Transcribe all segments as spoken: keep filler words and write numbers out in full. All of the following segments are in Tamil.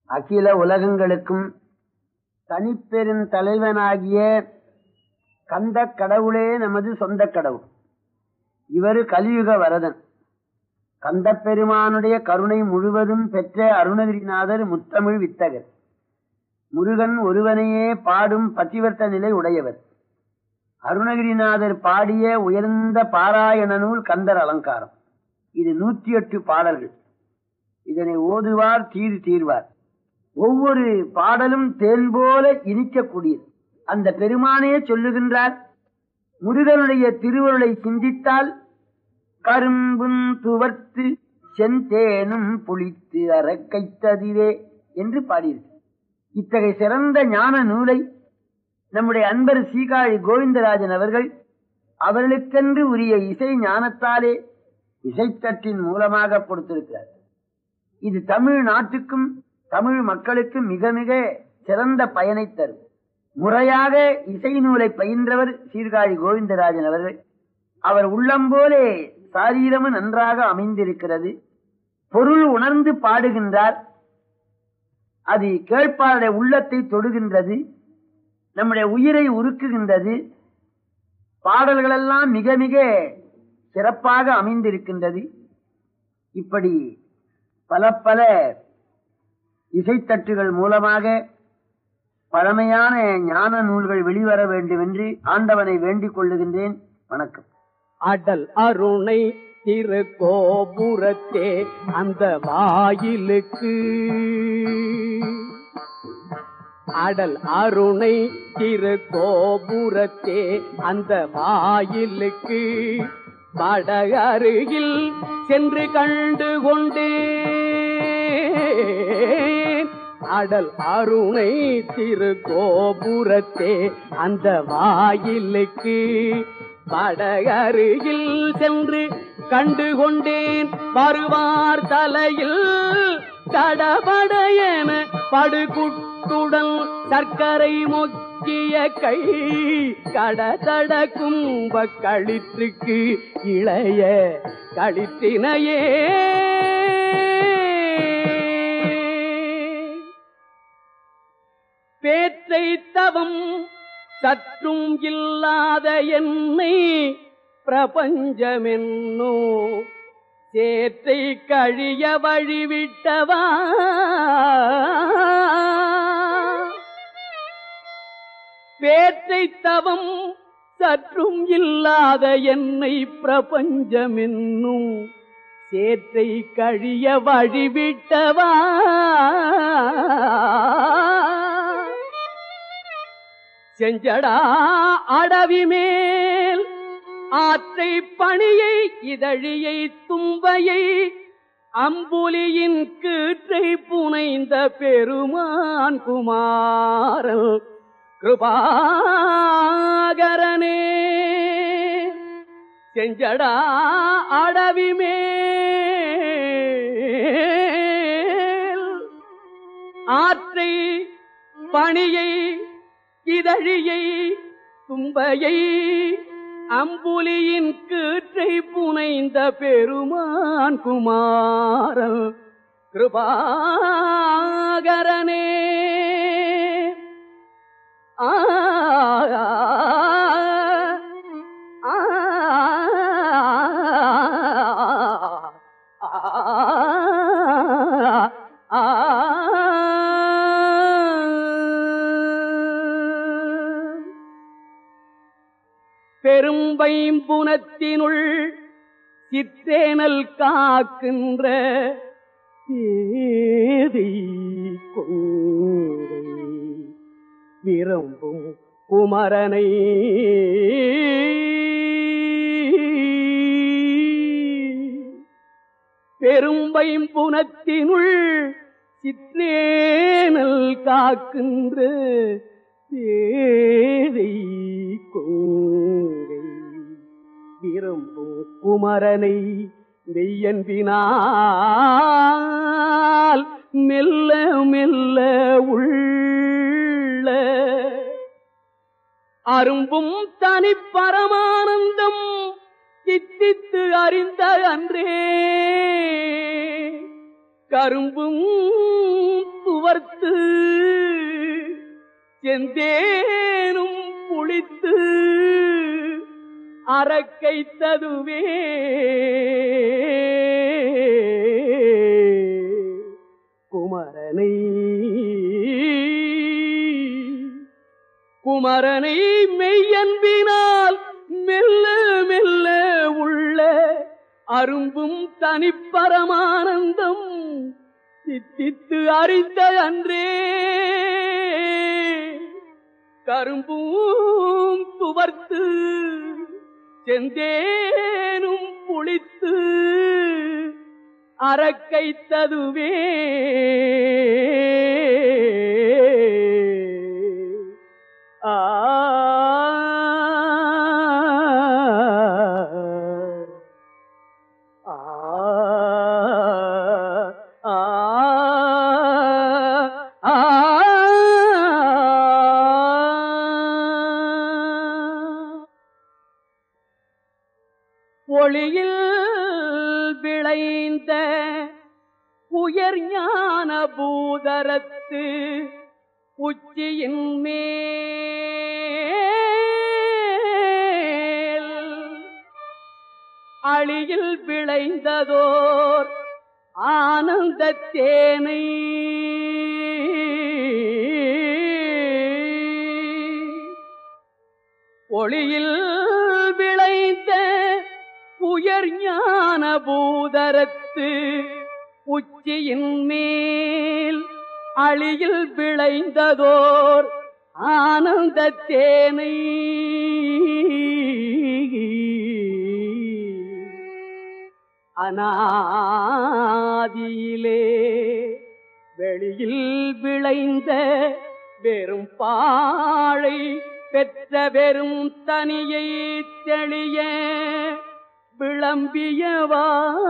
அகில உலகங்களுக்கும் தனிப்பெரும் தலைவனாகிய கந்த கடவுளே நமது சொந்த கடவுள். இவர் கலியுக வரதன். கந்த பெருமானுடைய கருணை முழுவதும் பெற்ற அருணகிரிநாதர் முத்தமிழ் வித்தகர். முருகன் ஒருவனையே பாடும் பதிவர்த்த நிலை உடையவர். அருணகிரிநாதர் பாடிய உயர்ந்த பாராயண நூல் கந்தர் அலங்காரம். இது நூற்றி எட்டு பாடல்கள். இதனை ஓதுவார் தீர் தீர்வார். ஒவ்வொரு பாடலும் தேன் போல இனிக்கக்கூடியது. அந்த பெருமானே சொல்லுகின்றார், முருகனுடைய திருவருளை சிந்தித்தால் கரும்பும் துவர்த்து செந்தேனும் புளித்து அறக்கைத்ததிரே என்று பாடியிருக்கு. இத்தகைய சிறந்த ஞான நூலை நம்முடைய அன்பர் சீகாழி கோவிந்தராஜன் அவர்கள் அவர்களுக்கென்று உரிய இசை ஞானத்தாலே இசைத்தட்டின் மூலமாக கொடுத்திருக்கிறார். இது தமிழ் நாட்டுக்கும் தமிழ் மக்களுக்கும் மிக மிக சிறந்த பயனை தரும். முறையாக இசை நூலை பயின்றவர் சீர்காழி கோவிந்தராஜன் அவர்கள். அவர் உள்ளம் போலே சாரீரமும் நன்றாக அமைந்திருக்கிறது. பொருள் உணர்ந்து பாடுகின்றார். அது கேட்பாருடைய உள்ளத்தை தொடுகின்றது, நம்முடைய உயிரை உருக்குகின்றது. பாடல்களெல்லாம் மிக மிக சிறப்பாக அமைந்திருக்கின்றது. இப்படி பல பல இசைத்தட்டுகள் மூலமாக பழமையான ஞான நூல்கள் வெளிவர வேண்டும் என்று ஆண்டவனை வேண்டிக் கொள்ளுகின்றேன். வணக்கம். அடல் அருணை திரு கோபுரத்தே அந்த வாயிலுக்கு, அடல் அருணை திரு கோபுரத்தே அந்த வாயிலுக்கு வட அருகில் சென்று கண்டு கொண்டேன். அடல் அருணை திரு கோபுரத்தே அந்த வாயிலுக்கு வட அருகில் சென்று கண்டு கொண்டேன். வருவார் தலையில் கடபடையென படுகுட்டுடன் சர்க்கரை மொக்கிய கை கடதட கும்ப களிற்றுக்கு இளைய களிற்றினையே. பேற்றை தவம் சற்றும் இல்லாத என்னை பிரபஞ்சமென்னோ சேற்றை கழிய வழிவிட்டவா. பேற்றை தவம் சற்றும் இல்லாத என்னை பிரபஞ்சமென்னும் சேற்றை கழிய வழிவிட்டவா. செஞ்சடா அடவி மேல் ஆற்றை பணியை இதழியை தும்பையை அம்புலியின் கீற்றை புனைந்த பெருமான் குமாரன் கிருபாகரனே. செஞ்சடா அடவி மேல் ஆற்றை பணியை இதழியை தும்பையை அம்புலியின் கீற்றை புனைந்த பெருமான் குமாரன் கிருபாகரனே. ஆ பெரும்பைம்புனத்தினுள் சிற்றேனல் காக்கின்ற பேதை கொங்கை விரும்பும் குமரனை பெரும்பைம்புனத்தினுள் சிற்றேனல் காக்கின்ற பேதை கொங்கை விரும்பும் குமரனை மெய்யன்பினால் மெல்ல மெல்ல உள்ள அரும்பும் தனி பரமானந்தம் சித்தித்து அறிந்த அன்றே கரும்பும் துவர்த்து செந்தேனும் புளித்து அரக்கைத்ததுவே குமரனை குமரனை மெய்யன்பினால் மெல்ல மெல்ல உள்ள அரும்பும் தனிப்பரமானந்தம் சித்தித்து அறிந்த அன்றே கரும்பும் துவர்த்து செந்தேனும் புளித்து அரக்கைத்ததுவே ஆ ஒளியில் விளைந்த உயர் ஞான பூதரத்து உச்சியின் மேல் அழியில் விளைந்ததோர் ஆனந்த தேனை ஒளியில் விளைந்த உயர் ஞான பூதரத்து உச்சியின் மேல் அழியில் விளைந்ததோர் ஆனந்த தேனை அநாதியிலே வெளியில் விளைந்த வெறும் பாழை பெற்ற வெறும் தனியை தெளிய விளம்பியவா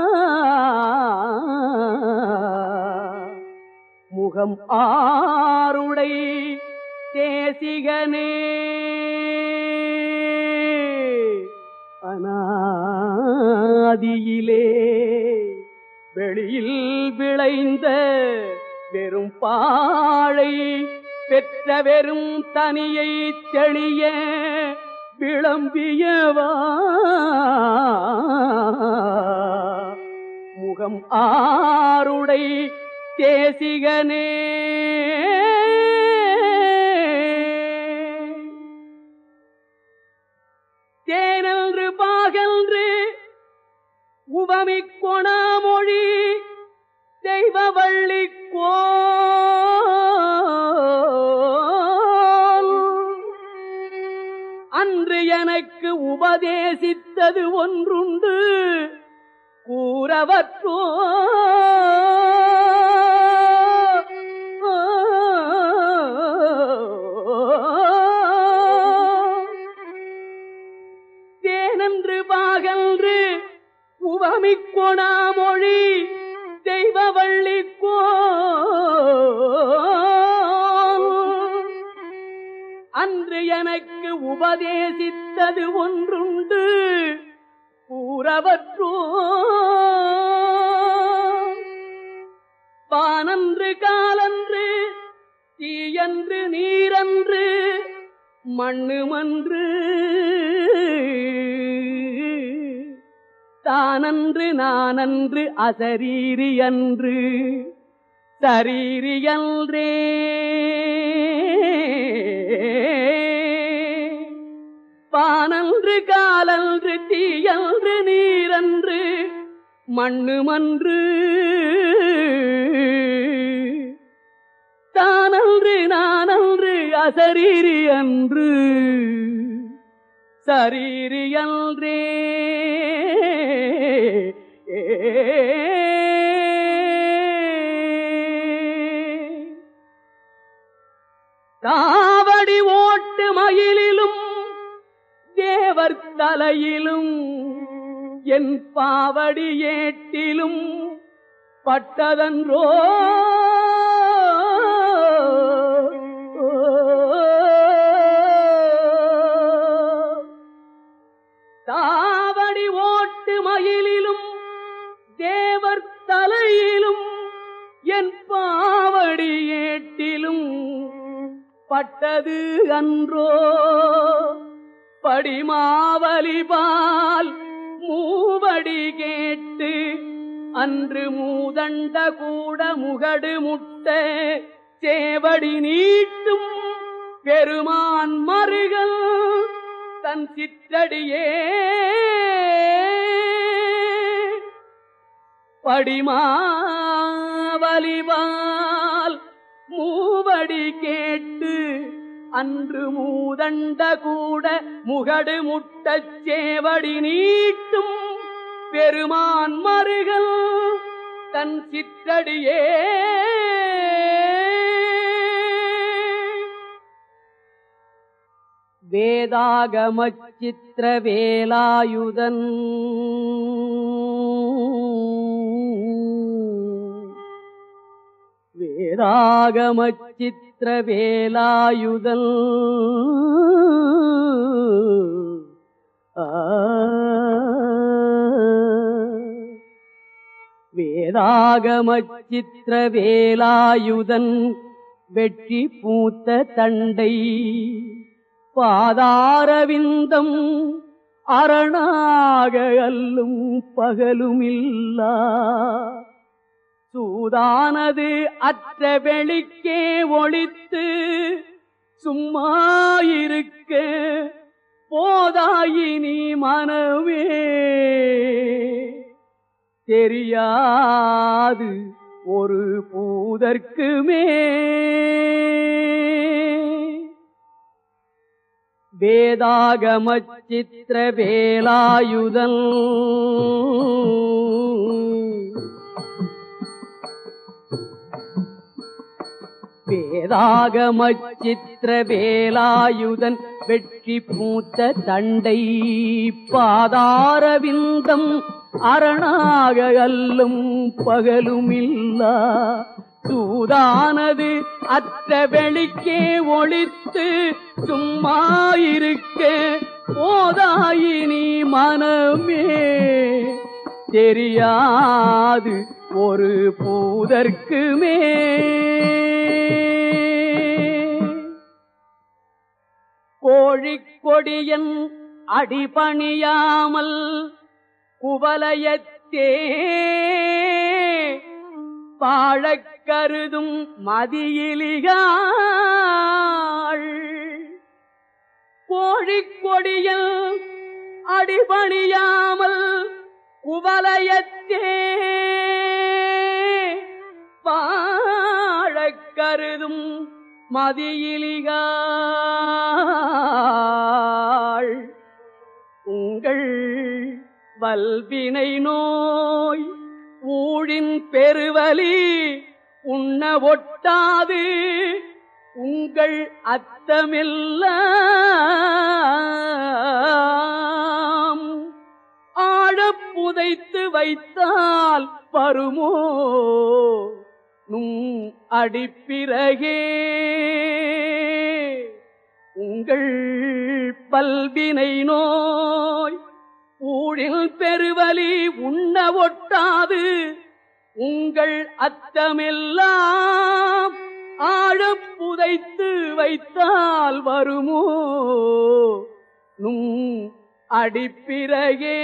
முகம் ஆருடை தேசிகனே அநாதியிலே வெளியில் விளைந்த வெறும் பாழை பெற்ற வெறும் தனியை தெளிய விளம்பியவா முகம் ஆருடை தேசிகனே தேனன்று பாகன்று உவமிக் கொணாமொழி தெய்வவள்ளி கோல் அன்று எனக்கு உபதேசித்தது ஒன்றுண்டு கூறவற்றோ தேனன்று பாகன்று உவமிக் கொணாமொழி தெய்வவள்ளி கோல் அன்று எனக்கு உபதேசித்தது ஒன்றுண்டு கூறவற்றோ வானன்று காலன்று தீயன்று நீரன்று மண்ணுமன்று தானன்று நானன்று அசரீரி அன்று சரீரியன்றே பானன்று காலன்று தீயன்று நீரன்று மண்ணுமன்று தானன்று நானன்று அசரீரி அன்று சரீரியன்றே தாவடி ஓட்டு மயிலிலும் தேவர் தலையிலும் என் பாவடி ஏட்டிலும் பட்டதன்றோ தாவடி ஓட்டு மயிலிலும் தேவர் தலையிலும் என் பாவடி பட்டது அன்றோ படிமாவலிபால் மூவடி கேட்டு அன்று மூதண்ட கூட முகடு முட்ட சேவடி நீட்டும் பெருமான் மருகல் தன் சிற்றடியே படிமாவலிபால் மூவடி கேட்டு அன்று மூதண்ட கூட முகடு முட்டச் சேவடி நீட்டும் பெருமான் மருகல் தன் சிற்றடியே வேதாகமச் சித்திர வேலாயுதன் வேதாகமச் சித்திர வேலாயுதன் வேதாகமச் சித்திர வேலாயுதன் வெற்றி பூத்த தண்டை பாதாரவிந்தம் அரணாக அல்லும் பகலுமில்லா சூதானது அற்ற வெளிக்கே ஒளித்து சும்மாயிருக்க போதாயினி மனமே தெரியாது ஒரு பூதற்குமே வேதாகமச் சித்திர வேலாயுதன் வேதாகமச் சித்திர வேலாயுதன் வெற்றி பூத்த தண்டை பாதாரவிந்தம் அரணாக அல்லும் பகலுமில்லா சூதானது அற்ற வெளிக்கே ஒளித்து சும்மாயிருக்க போதாயினி மனமே தெரியாது ஒரு பூதற்குமே கோழிக்கொடியன் அடிபணியாமல் குவலயத்தே பாழக் கருதும் மதியிலிகாள் கோழிக்கொடியல் அடிபணியாமல் குவலயத்தே பாழக் கருதும் மதியிலிகாள் உங்கள் வல்வினை நோய் ஊழின் பெருவலி உண்ண ஒட்டாது உங்கள் அத்தமெல்லாம் ஆழப் புதைத்து வைத்தால் வருமோ நும் அடிப்பிறகே உங்கள் பல்வினை நோய் ஊழில் பெருவலி உண்ண ஒட்டாது உங்கள் அத்தமெல்லாம் ஆழப் புதைத்து வைத்தால் வருமோ நும் அடிப்பிறகே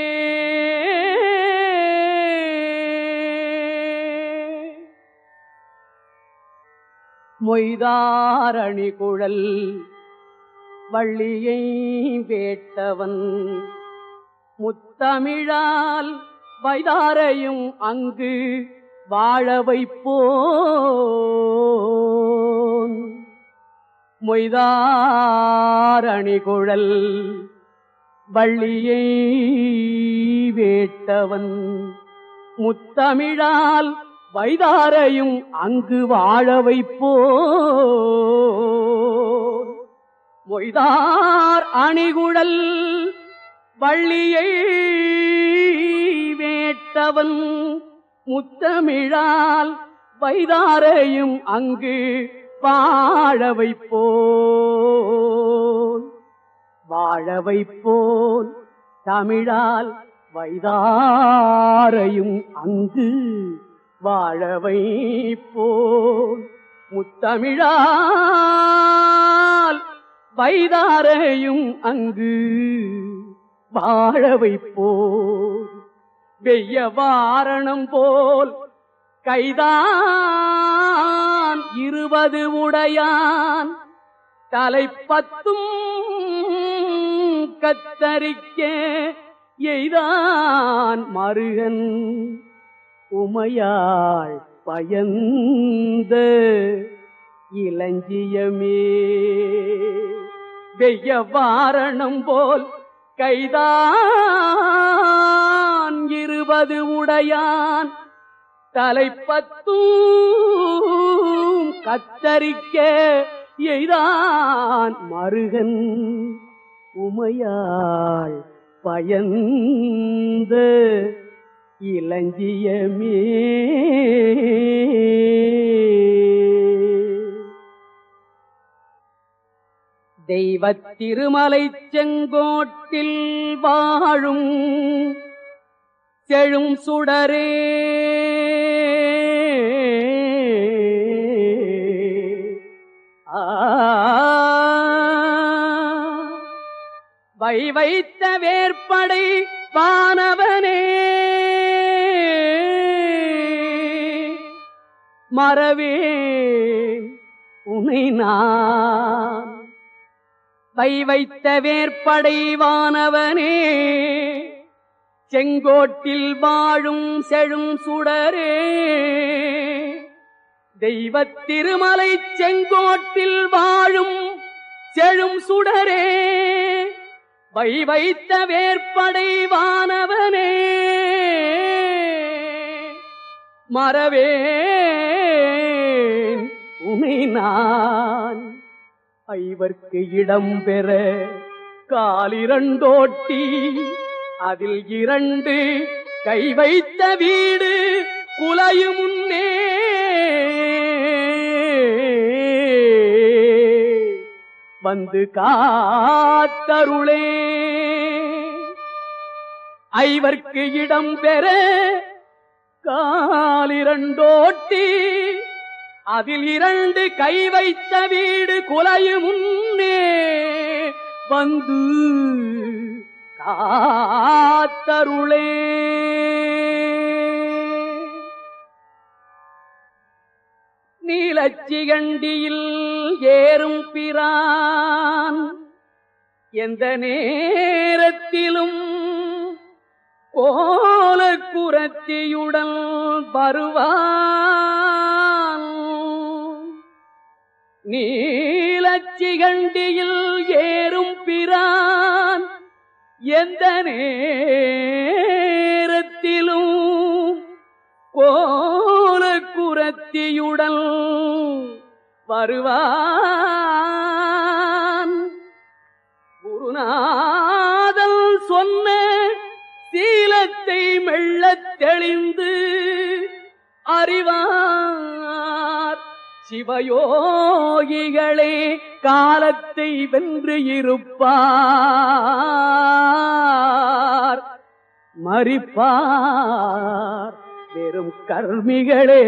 மொய்தாரணி குழல் வள்ளியை வேட்டவன் முத்தமிழால் வைதாரையும் அங்கு வாழ வைப்போன் மொய்தாரணி குழல் வள்ளியை வேட்டவன் முத்தமிழால் வைதாரையும் அங்கு வாழ வைப்போன் மொய்தார் அணிகுழல் வள்ளியை வேட்டவன் முத்தமிழால் வைதாரையும் அங்கு வாழ வைப்போன் வாழ வைப்போன் தமிழால் வைதாரையும் அங்கு வாழ வைப்போன் முத்தமிழால் வைதாரையும் அங்கு வாழ வைப்போர் வெய்ய வாரணம் போல் கைதான் இருபது உடையான் தலைப்பத்தும் கத்தரிக்க எய்தான் மருகன் உமையாள் பயந்த இளஞ்சியமே வெய்ய வாரணம் போல் கைதான் இருபது உடையான் தலைப்பத்தும் கத்தரிக்க எய்தான் மருகன் உமையாள் பயந்த இளஞ்சியமே. தெய்வத் திருமலை செங்கோட்டில் வாழும் செழும் சுடரே வை வைத்த வேற்படை வானவனே மறவே உனை நான் வை வைத்த வேற்படை வானவனே செங்கோட்டில் வாழும் செழும் சுடரே தெய்வத் திருமலை செங்கோட்டில் வாழும் செழும் சுடரே வை வைத்த வேற்படை வானவனே மறவேன் உனை நான் ஐவர்க்கு இடம் பெற காலிரண்டோட்டி அதில் இரண்டு கை வைத்த வீடு குலையும் முன்னே வந்து காத்தருளே ஐவர்க்கு இடம் பெற காலிரண்டோட்டி அதில் இரண்டு கை வைத்த வீடு குலையும் முன்னே வந்து காத்தருளே. நீலச்சிகண்டியில் ஏறும் பிரான் எந்த நேரத்திலும் கோலக்குரத்தியுடன் வருவான். நீலச்சிகண்டியில் ஏறும் பிரான் எந்த நேரத்திலும் கோலக்குரத்தியுடன் வருவான். குருநாதன் சொன்ன சீலத்தை மெல்லத் தெளிந்து அறிவார் சிவயோகிகளே காலத்தை வென்று இருப்பார் மரிப்பார் வெறும் கர்மிகளே.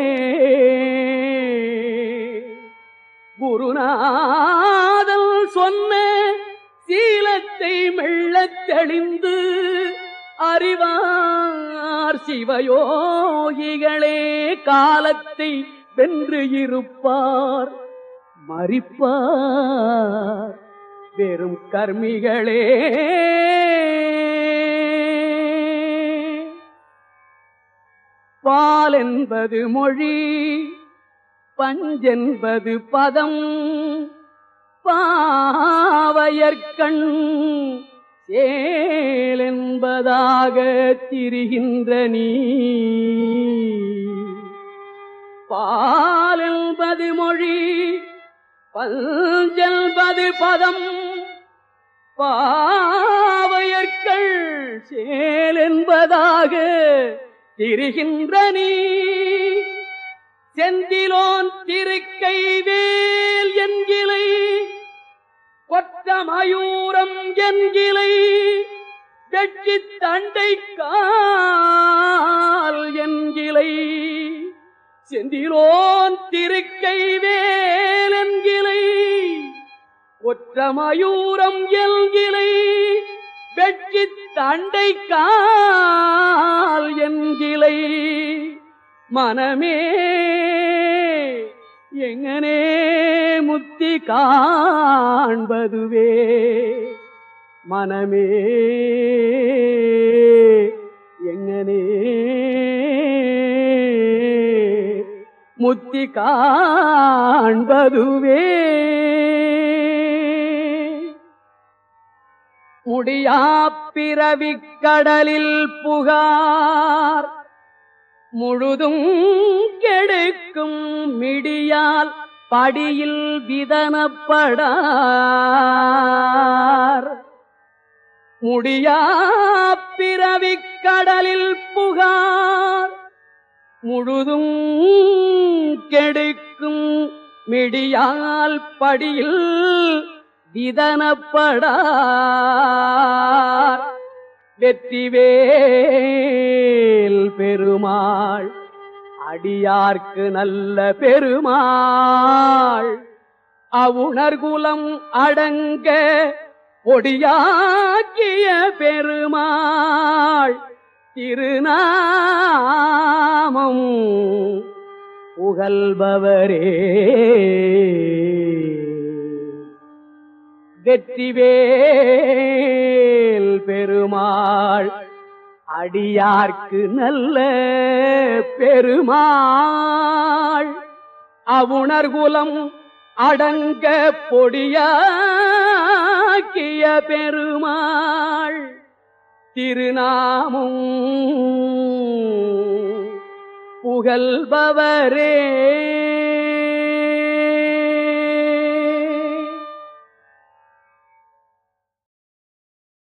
குருநாதன் சொன்ன சீலத்தை மெல்லத் தெளிந்து அறிவார் சிவயோகிகளே காலத்தை வென்று இருப்பார் மரிப்பார் வெறும் கர்மிகளே. பால் என்பது மொழி பஞ்சென்பது பதம் பாவையர்கண் சேலென்பதாக திரிகின்ற நீ. பால் என்பது மொழி பஞ்சென்பது பதம் பாவையர்கள் சேலென்பதாக திரிகின்ற நீ. செந்திலோன் திருக்கை வேல் என்கிளை கொற்ற மயூரம் என்கிளை வெற்றித் தண்டை கால் என்கிளை. செந்திலோன் திருக்கை வேல் என்கிளை கொற்ற கொற்றமயூரம் எல்கிலை வெற்றி தண்டை கால் என்கிலை மனமே எங்கனே முத்தி காண்பதுவே மனமே எங்கனே முத்தி காண்பதுவே முடியா பிறவிக் கடலில் புகார் முழுதும் கெடுக்கும் மிடியால் படியில் விதனப்படார் முடியா பிறவிக் கடலில் புகார் முழுதும் கெடுக்கும் மிடியால் படியில் விதனப்படார் வெற்றிவேல் பெருமாள் அடியார்க்கு நல்ல பெருமாள் அவுணர்குலம் அடங்க பொடியாக்கிய பெருமாள் திருநாமம் புகழ்பவரே வெற்றிவேல் பெருமாள் அடியார்க்கு நல்ல பெருமாள் அவுணர்குலம் அடங்க பொடியாக்கிய பெருமாள் திருநாமம் புகழ்பவரே.